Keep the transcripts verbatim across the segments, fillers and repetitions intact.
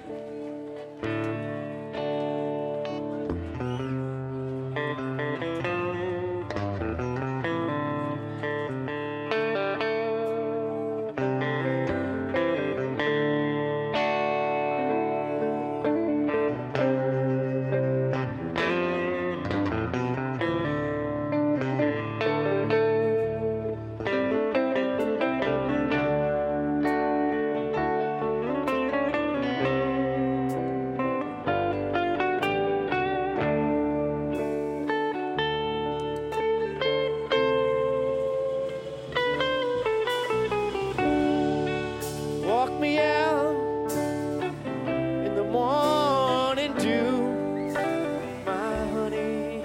Walk me out in the morning dew, my honey.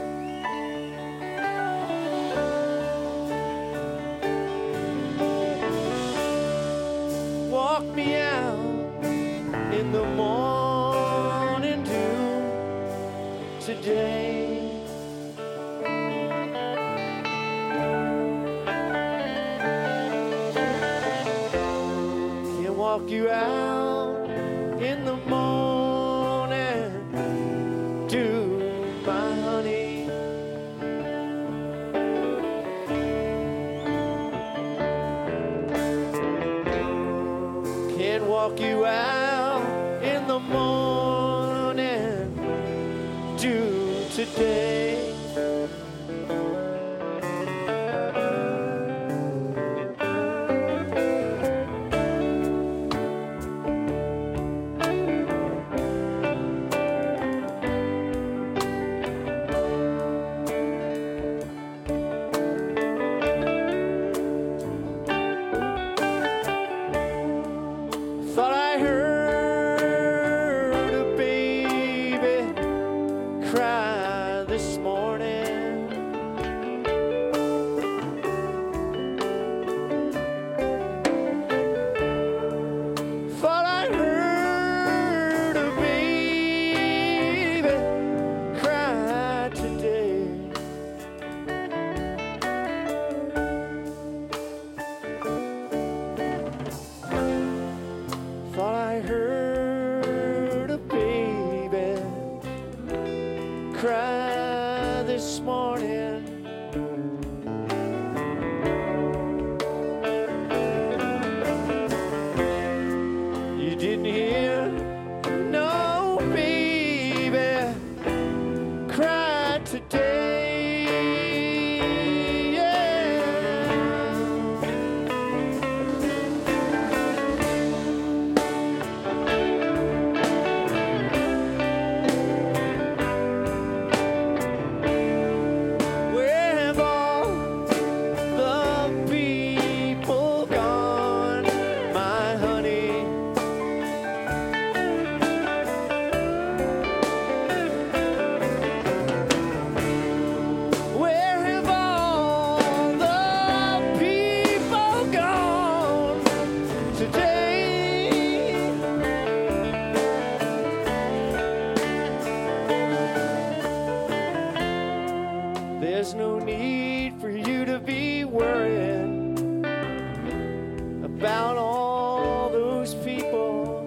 Walk me out in the morning dew today. Walk you out in the morning dew, my honey. Can walk you out in the morning dew today. Thought I heard a baby cry this morning. Thought I heard a baby cry today. Thought I heard a baby cry this morning. You didn't hear no baby cry today. There's no need for you to be worrying about all those people.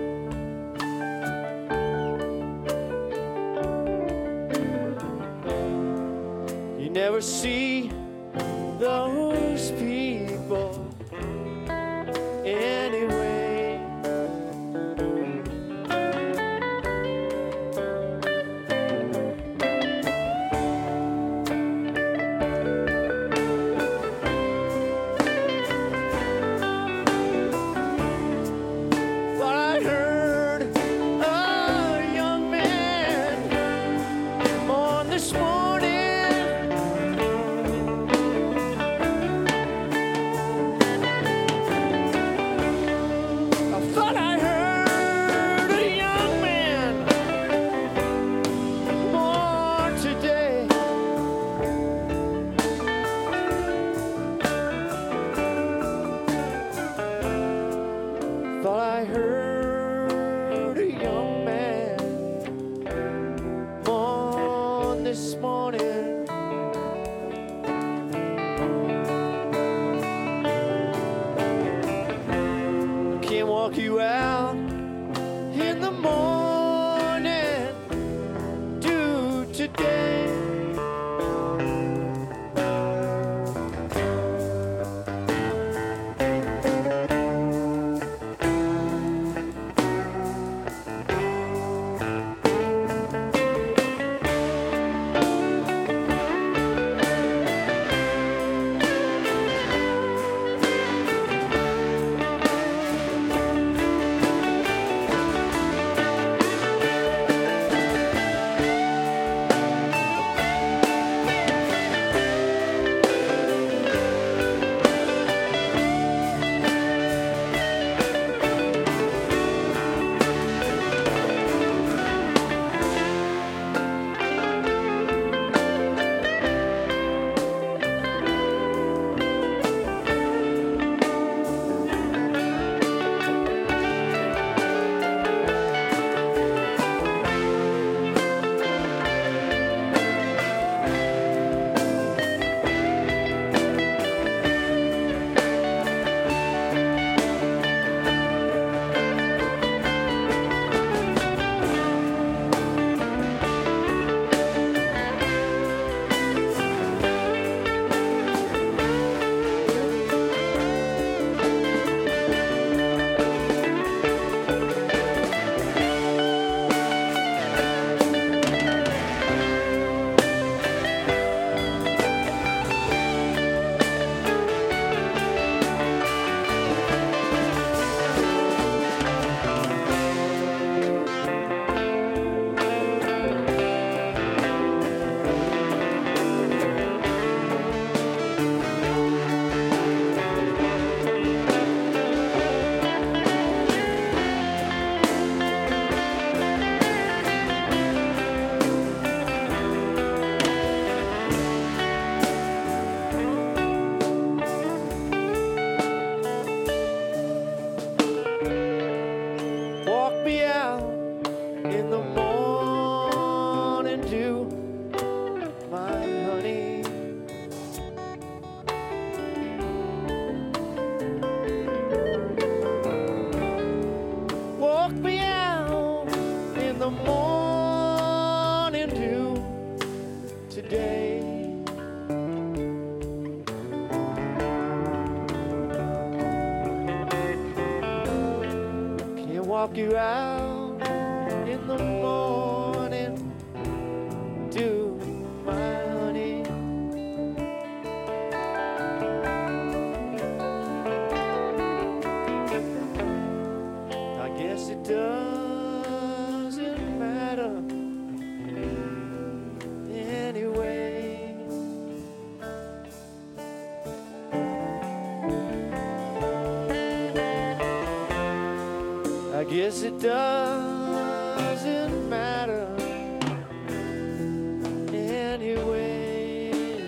You never see those people anyway. I heard a young man born this morning. I can't walk you out in the morning, do today. Walk me out in the morning dew, my honey. Walk me out in the morning dew today. Can't walk you out in the morning dew, my honey. I guess it doesn't matter anyway. I guess it doesn't matter anyway.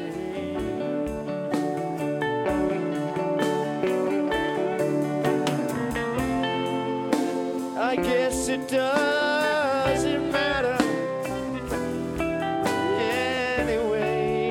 I guess it doesn't matter anyway.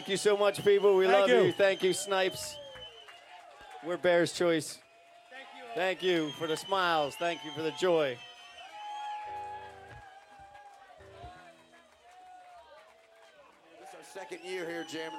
Thank you so much, people. We Thank love you. you. Thank you, Snipes. We're Bears Choice. Thank you. Thank you for the smiles. Thank you for the joy. This is our second year here jamming.